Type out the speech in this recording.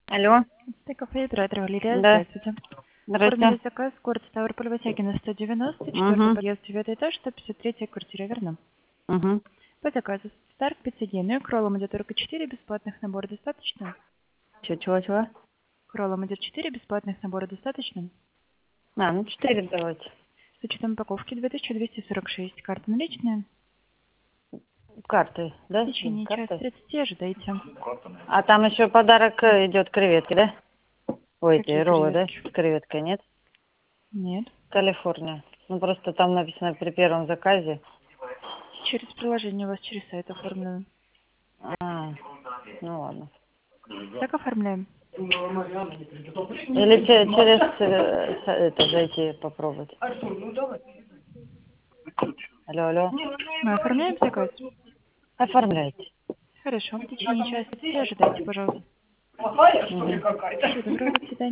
Алло, Это кафе «Оператор» Валерия, да, здравствуйте. здрасте. Оформили заказ, город Ставрополь, Высокина, 190, четвертый Угу, подъезд, 9 этаж, 153 квартира, верно? угу. По заказу Старк 501, ну и к роллам идет только 4 бесплатных набора, достаточно? Чего? К роллам идет 4 бесплатных набора, достаточно? Ну 4 давайте. С учетом упаковки 2246, карта наличная. Карты, В да? течение часа Карты. 30 ожидайте. А там еще подарок идет креветки, да? Ой, эти Какие роллы, да? креветки? С креветкой, нет? Нет. Калифорния. Ну просто там написано при первом заказе. Через приложение у вас через сайт оформлено. А, ну ладно. Так оформляем. Или через это зайти попробовать. Алло. Мы оформляем заказ? Оформляйте. Хорошо, в течение часа 30 ожидайте, пожалуйста. Мгм. Всего доброго, до свидания.